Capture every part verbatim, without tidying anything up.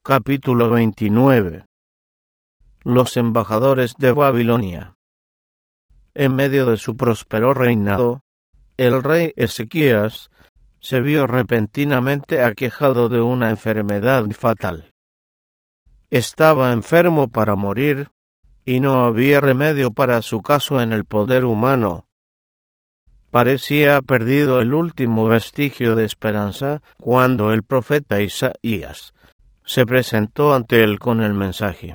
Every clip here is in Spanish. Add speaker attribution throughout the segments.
Speaker 1: Capítulo veintinueve. Los embajadores de Babilonia. En medio de su próspero reinado, el rey Ezequías se vio repentinamente aquejado de una enfermedad fatal. Estaba enfermo para morir, y no había remedio para su caso en el poder humano. Parecía perdido el último vestigio de esperanza cuando el profeta Isaías se presentó ante él con el mensaje.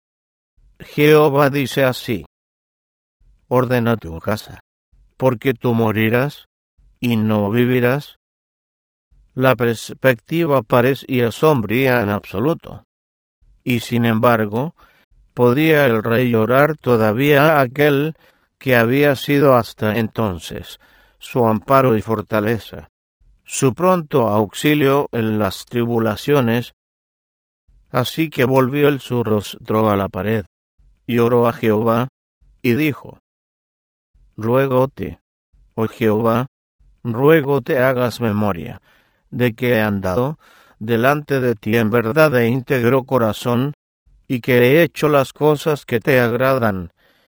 Speaker 1: Jehová dice así: ordena tu casa, porque tú morirás y no vivirás. La perspectiva parecía sombría en absoluto, y sin embargo, podía el rey orar todavía a aquel que había sido hasta entonces su amparo y fortaleza, su pronto auxilio en las tribulaciones. Así que volvió él su rostro a la pared, y oró a Jehová, y dijo: Ruégote, oh Jehová, ruego te hagas memoria de que he andado delante de ti en verdad de íntegro corazón, y que he hecho las cosas que te agradan.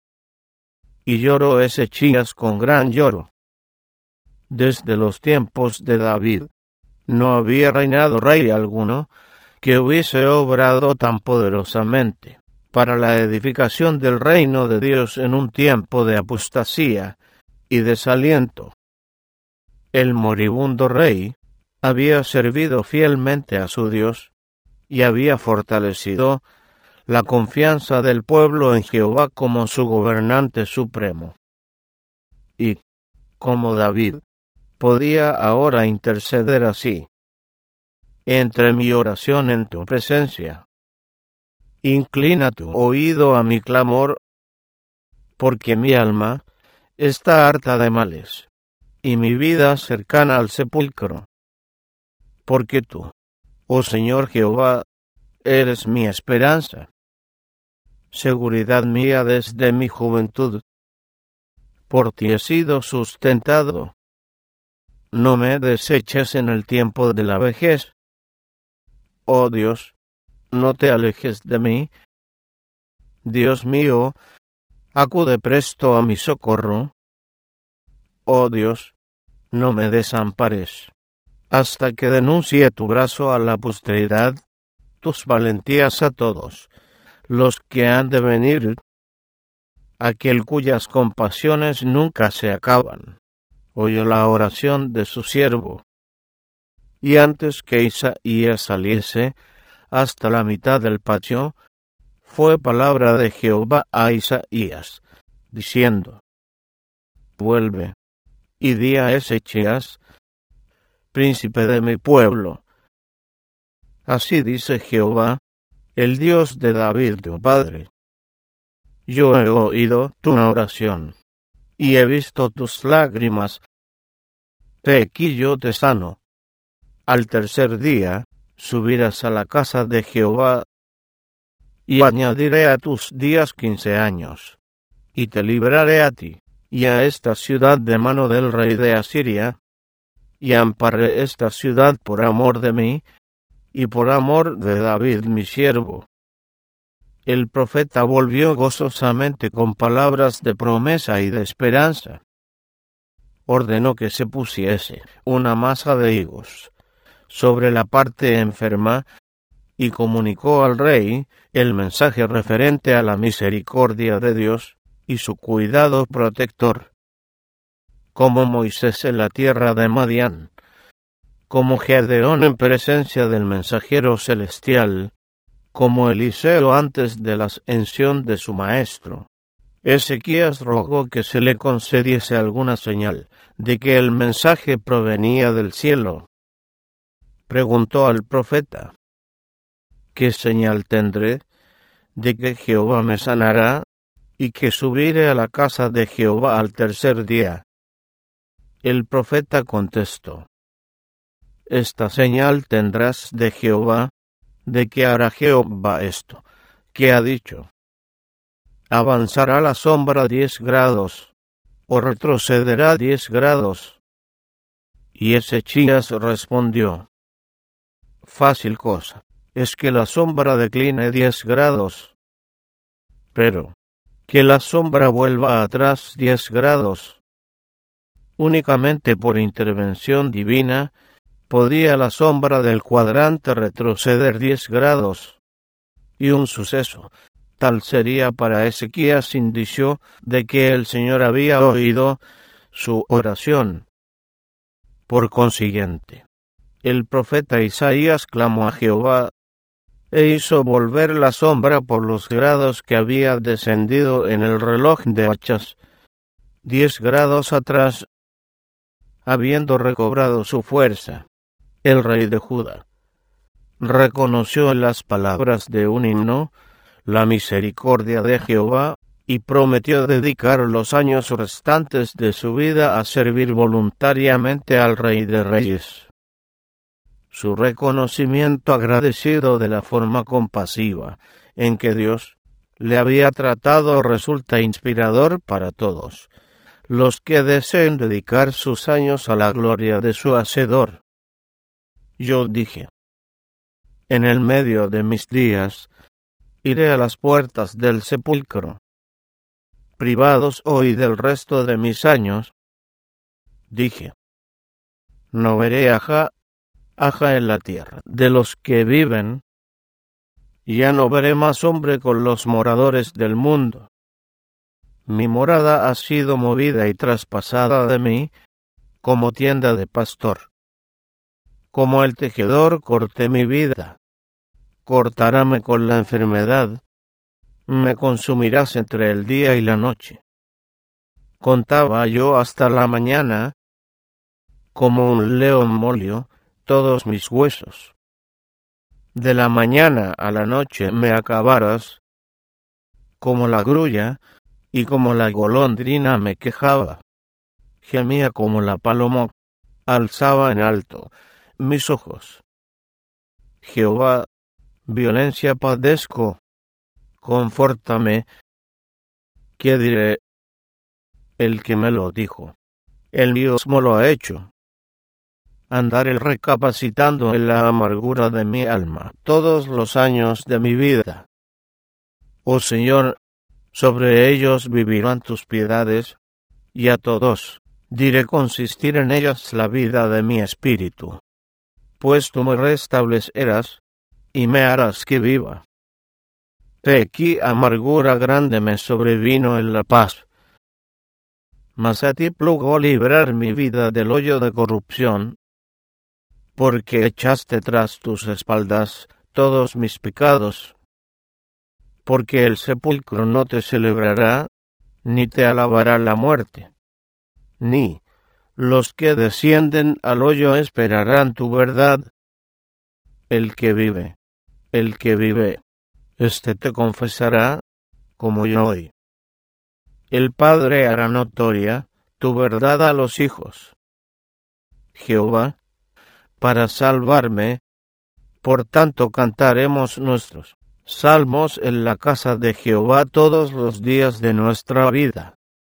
Speaker 1: Y lloró Ezequías con gran lloro. Desde los tiempos de David no había reinado rey alguno que hubiese obrado tan poderosamente para la edificación del reino de Dios en un tiempo de apostasía y desaliento. El moribundo rey había servido fielmente a su Dios y había fortalecido la confianza del pueblo en Jehová como su gobernante supremo. Y, como David, podía ahora interceder así: entre mi oración en tu presencia. Inclina tu oído a mi clamor, porque mi alma está harta de males, y mi vida cercana al sepulcro. Porque tú, oh Señor Jehová, eres mi esperanza, seguridad mía desde mi juventud. Por ti he sido sustentado. No me deseches en el tiempo de la vejez. Oh Dios, no te alejes de mí. Dios mío, acude presto a mi socorro. Oh Dios, no me desampares, hasta que denuncie tu brazo a la posteridad, tus valentías a todos los que han de venir, aquel cuyas compasiones nunca se acaban. Oyó la oración de su siervo. Y antes que Isaías saliese hasta la mitad del patio, fue palabra de Jehová a Isaías, diciendo: vuelve, y di a Ezequías, príncipe de mi pueblo: así dice Jehová, el Dios de David tu padre: yo he oído tu oración, y he visto tus lágrimas. He aquí yo te sano. Al tercer día subirás a la casa de Jehová, y añadiré a tus días quince años, y te libraré a ti y a esta ciudad de mano del rey de Asiria, y amparé esta ciudad por amor de mí, y por amor de David mi siervo. El profeta volvió gozosamente con palabras de promesa y de esperanza. Ordenó que se pusiese una masa de higos sobre la parte enferma, y comunicó al rey el mensaje referente a la misericordia de Dios y su cuidado protector. Como Moisés en la tierra de Madián, como Gedeón en presencia del mensajero celestial, como Eliseo antes de la ascensión de su maestro, Ezequías rogó que se le concediese alguna señal de que el mensaje provenía del cielo. Preguntó al profeta: ¿qué señal tendré de que Jehová me sanará y que subiré a la casa de Jehová al tercer día? El profeta contestó: esta señal tendrás de Jehová, de que hará Jehová esto, que ha dicho: avanzará la sombra diez grados, o retrocederá diez grados. Y Ezequías respondió: fácil cosa es que la sombra decline diez grados. Pero, que la sombra vuelva atrás diez grados. Únicamente por intervención divina, podía la sombra del cuadrante retroceder diez grados. Y un suceso tal sería para Ezequías indicio de que el Señor había oído su oración. Por consiguiente, el profeta Isaías clamó a Jehová e hizo volver la sombra por los grados que había descendido en el reloj de hachas, diez grados atrás, habiendo recobrado su fuerza. El rey de Judá reconoció en las palabras de un himno la misericordia de Jehová y prometió dedicar los años restantes de su vida a servir voluntariamente al Rey de Reyes. Su reconocimiento agradecido de la forma compasiva en que Dios le había tratado resulta inspirador para todos los que deseen dedicar sus años a la gloria de su Hacedor. Yo dije: en el medio de mis días iré a las puertas del sepulcro. Privados hoy del resto de mis años, dije: no veré aja, aja en la tierra de los que viven, ya no veré más hombre con los moradores del mundo. Mi morada ha sido movida y traspasada de mí como tienda de pastor. Como el tejedor corté mi vida, cortaráme con la enfermedad, me consumirás entre el día y la noche. Contaba yo hasta la mañana, como un león molio, todos mis huesos. De la mañana a la noche me acabarás, como la grulla, y como la golondrina me quejaba. Gemía como la paloma, alzaba en alto mis ojos. Jehová, violencia padezco, confórtame. ¿Qué diré? El que me lo dijo, el mismo lo ha hecho. Andaré recapacitando en la amargura de mi alma todos los años de mi vida. Oh Señor, sobre ellos vivirán tus piedades, y a todos diré consistir en ellas la vida de mi espíritu. Pues tú me restablecerás, y me harás que viva. He aquí amargura grande me sobrevino en la paz. Mas a ti plugo librar mi vida del hoyo de corrupción, porque echaste tras tus espaldas todos mis pecados. Porque el sepulcro no te celebrará, ni te alabará la muerte, ni los que descienden al hoyo esperarán tu verdad. El que vive, el que vive, éste te confesará, como yo hoy. El Padre hará notoria tu verdad a los hijos. Jehová, para salvarme, por tanto cantaremos nuestros salmos en la casa de Jehová todos los días de nuestra vida.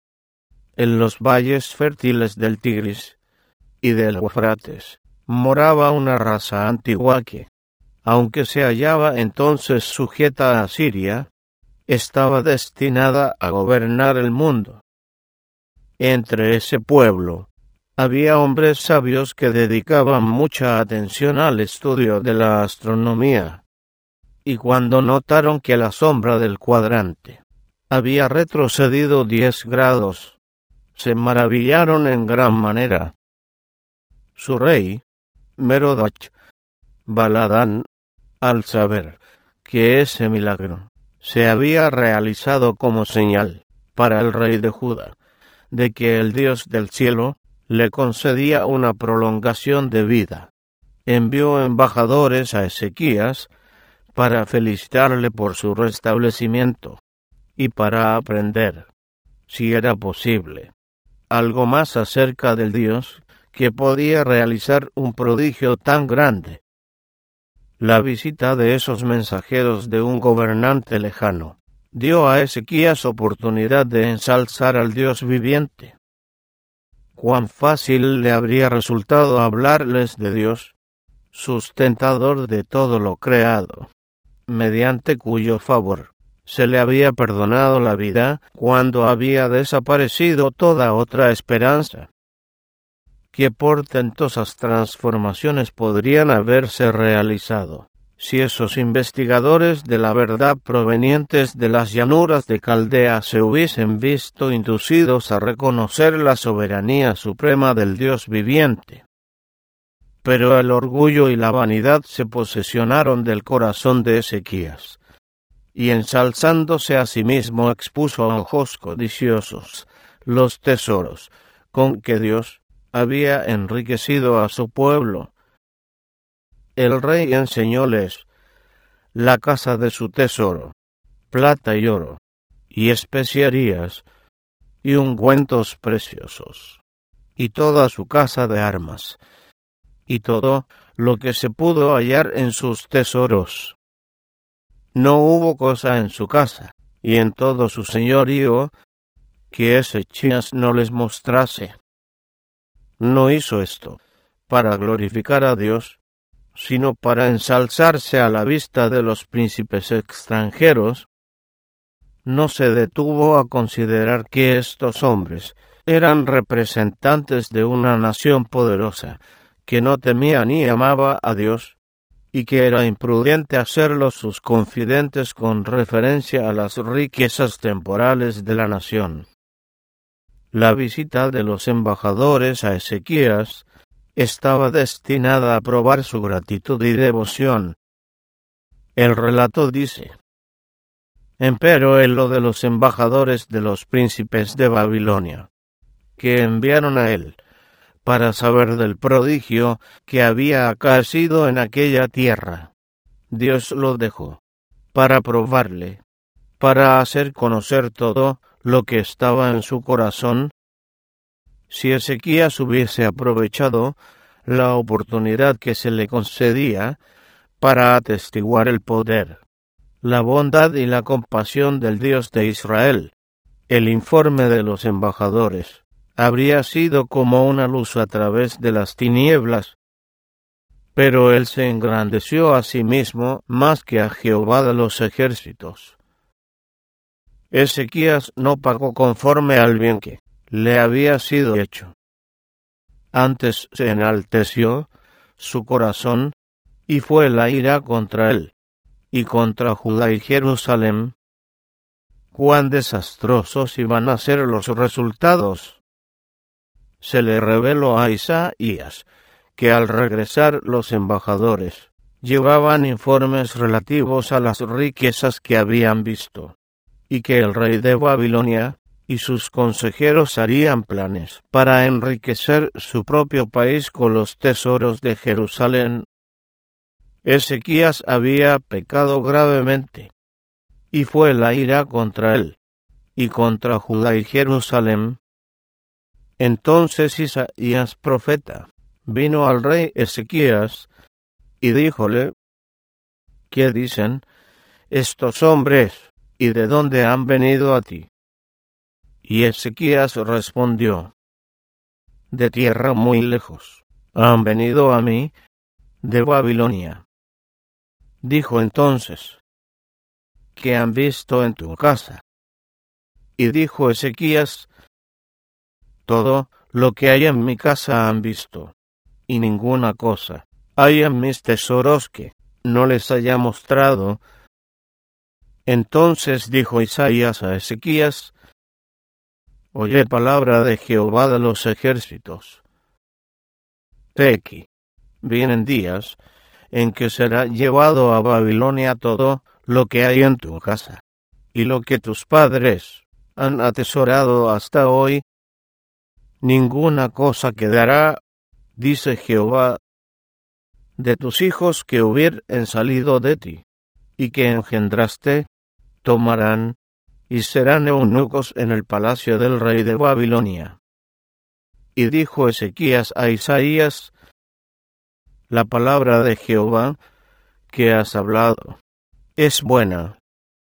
Speaker 1: En los valles fértiles del Tigris y del Eufrates moraba una raza antigua que, aunque se hallaba entonces sujeta a Siria, estaba destinada a gobernar el mundo. Entre ese pueblo había hombres sabios que dedicaban mucha atención al estudio de la astronomía, y cuando notaron que la sombra del cuadrante había retrocedido diez grados, se maravillaron en gran manera. Su rey, Merodach Baladán, al saber que ese milagro se había realizado como señal para el rey de Judá, de que el Dios del cielo le concedía una prolongación de vida, envió embajadores a Ezequías para felicitarle por su restablecimiento y para aprender, si era posible, algo más acerca del Dios que podía realizar un prodigio tan grande. La visita de esos mensajeros de un gobernante lejano dio a Ezequías oportunidad de ensalzar al Dios viviente. Cuán fácil le habría resultado hablarles de Dios, sustentador de todo lo creado, mediante cuyo favor se le había perdonado la vida cuando había desaparecido toda otra esperanza. ¿Qué portentosas transformaciones podrían haberse realizado si esos investigadores de la verdad provenientes de las llanuras de Caldea se hubiesen visto inducidos a reconocer la soberanía suprema del Dios viviente? Pero el orgullo y la vanidad se posesionaron del corazón de Ezequías, y ensalzándose a sí mismo expuso a ojos codiciosos los tesoros con que Dios había enriquecido a su pueblo. El rey enseñóles la casa de su tesoro, plata y oro, y especiarías, y ungüentos preciosos, y toda su casa de armas, y todo lo que se pudo hallar en sus tesoros. No hubo cosa en su casa, y en todo su señorío, que Ezequías no les mostrase. No hizo esto para glorificar a Dios, sino para ensalzarse a la vista de los príncipes extranjeros. No se detuvo a considerar que estos hombres eran representantes de una nación poderosa, que no temía ni amaba a Dios, y que era imprudente hacerlos sus confidentes con referencia a las riquezas temporales de la nación. La visita de los embajadores a Ezequías estaba destinada a probar su gratitud y devoción. El relato dice: empero en lo de los embajadores de los príncipes de Babilonia, que enviaron a él para saber del prodigio que había acaecido en aquella tierra, Dios lo dejó para probarle, para hacer conocer todo lo que estaba en su corazón. Si Ezequías hubiese aprovechado la oportunidad que se le concedía para atestiguar el poder, la bondad y la compasión del Dios de Israel, el informe de los embajadores habría sido como una luz a través de las tinieblas. Pero él se engrandeció a sí mismo más que a Jehová de los ejércitos. Ezequías no pagó conforme al bien que le había sido hecho. Antes se enalteció su corazón, y fue la ira contra él, y contra Judá y Jerusalén. Cuán desastrosos iban a ser los resultados. Se le reveló a Isaías que al regresar los embajadores llevaban informes relativos a las riquezas que habían visto, y que el rey de Babilonia y sus consejeros harían planes para enriquecer su propio país con los tesoros de Jerusalén. Ezequías había pecado gravemente, y fue la ira contra él, y contra Judá y Jerusalén. Entonces Isaías profeta vino al rey Ezequías y díjole: ¿qué dicen estos hombres, y de dónde han venido a ti? Y Ezequías respondió: de tierra muy lejos han venido a mí, de Babilonia. Dijo entonces: ¿qué han visto en tu casa? Y dijo Ezequías: todo lo que hay en mi casa han visto, y ninguna cosa hay en mis tesoros que no les haya mostrado. Entonces dijo Isaías a Ezequías: oye palabra de Jehová de los ejércitos. He aquí, vienen días en que será llevado a Babilonia todo lo que hay en tu casa, y lo que tus padres han atesorado hasta hoy. Ninguna cosa quedará, dice Jehová, de tus hijos que hubieren salido de ti, y que engendraste, tomarán, y serán eunucos en el palacio del rey de Babilonia. Y dijo Ezequías a Isaías: la palabra de Jehová que has hablado es buena.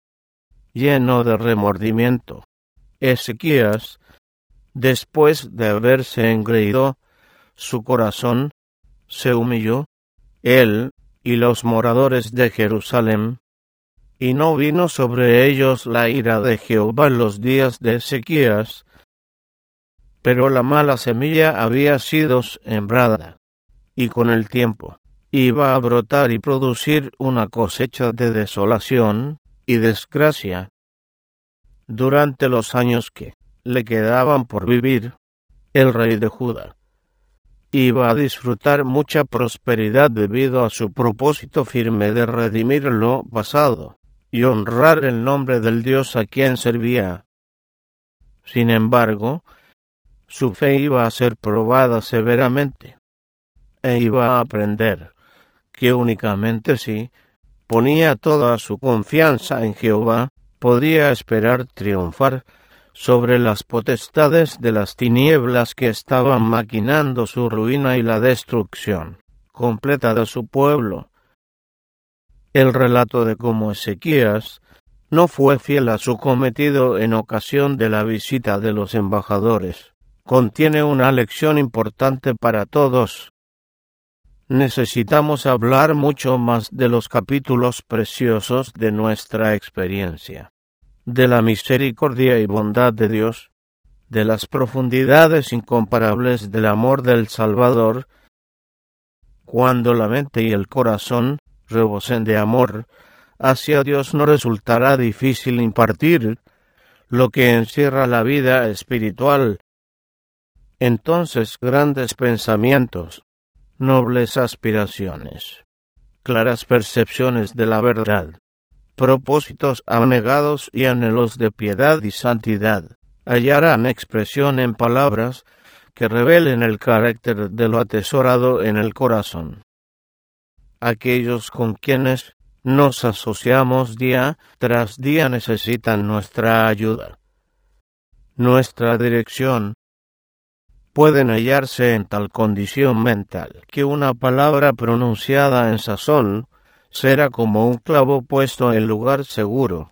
Speaker 1: Lleno de remordimiento, Ezequías, después de haberse engreído su corazón, se humilló él y los moradores de Jerusalén, y no vino sobre ellos la ira de Jehová en los días de Ezequías, pero la mala semilla había sido sembrada, y con el tiempo iba a brotar y producir una cosecha de desolación y desgracia. Durante los años que le quedaban por vivir, el rey de Judá iba a disfrutar mucha prosperidad debido a su propósito firme de redimir lo pasado y honrar el nombre del Dios a quien servía. Sin embargo, su fe iba a ser probada severamente, e iba a aprender que únicamente si ponía toda su confianza en Jehová, podía esperar triunfar sobre las potestades de las tinieblas que estaban maquinando su ruina y la destrucción completa de su pueblo. El relato de cómo Ezequías no fue fiel a su cometido en ocasión de la visita de los embajadores contiene una lección importante para todos. Necesitamos hablar mucho más de los capítulos preciosos de nuestra experiencia, de la misericordia y bondad de Dios, de las profundidades incomparables del amor del Salvador. Cuando la mente y el corazón rebosen de amor hacia Dios, no resultará difícil impartir lo que encierra la vida espiritual. Entonces, grandes pensamientos, nobles aspiraciones, claras percepciones de la verdad, propósitos abnegados y anhelos de piedad y santidad hallarán expresión en palabras que revelen el carácter de lo atesorado en el corazón. Aquellos con quienes nos asociamos día tras día necesitan nuestra ayuda. Nuestra dirección pueden hallarse en tal condición mental que una palabra pronunciada en sazón será como un clavo puesto en lugar seguro.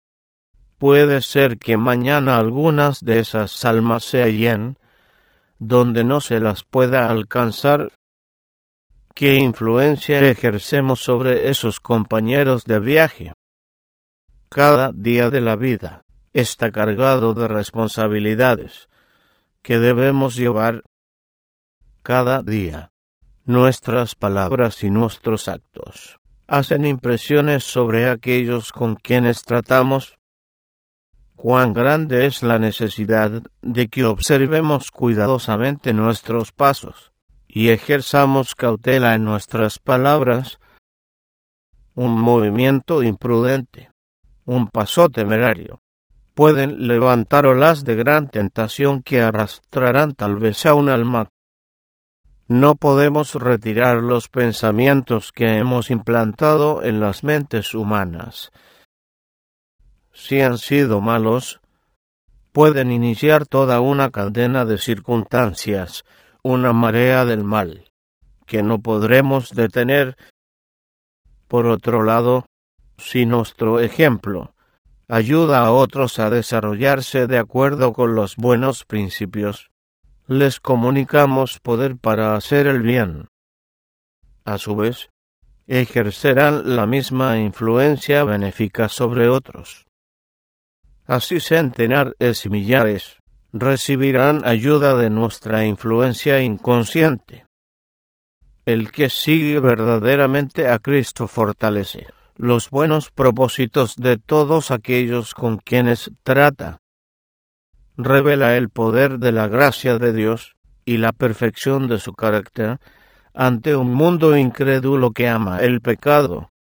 Speaker 1: Puede ser que mañana algunas de esas almas se hallen donde no se las pueda alcanzar. ¿Qué influencia ejercemos sobre esos compañeros de viaje? Cada día de la vida está cargado de responsabilidades que debemos llevar cada día. Nuestras palabras y nuestros actos hacen impresiones sobre aquellos con quienes tratamos. Cuán grande es la necesidad de que observemos cuidadosamente nuestros pasos y ejerzamos cautela en nuestras palabras. Un movimiento imprudente, un paso temerario, pueden levantar olas de gran tentación que arrastrarán tal vez a un alma. No podemos retirar los pensamientos que hemos implantado en las mentes humanas. Si han sido malos, pueden iniciar toda una cadena de circunstancias, una marea del mal, que no podremos detener. Por otro lado, si nuestro ejemplo ayuda a otros a desarrollarse de acuerdo con los buenos principios, les comunicamos poder para hacer el bien. A su vez, ejercerán la misma influencia benéfica sobre otros. Así centenares y millares recibirán ayuda de nuestra influencia inconsciente. El que sigue verdaderamente a Cristo fortalece los buenos propósitos de todos aquellos con quienes trata. Revela el poder de la gracia de Dios y la perfección de su carácter ante un mundo incrédulo que ama el pecado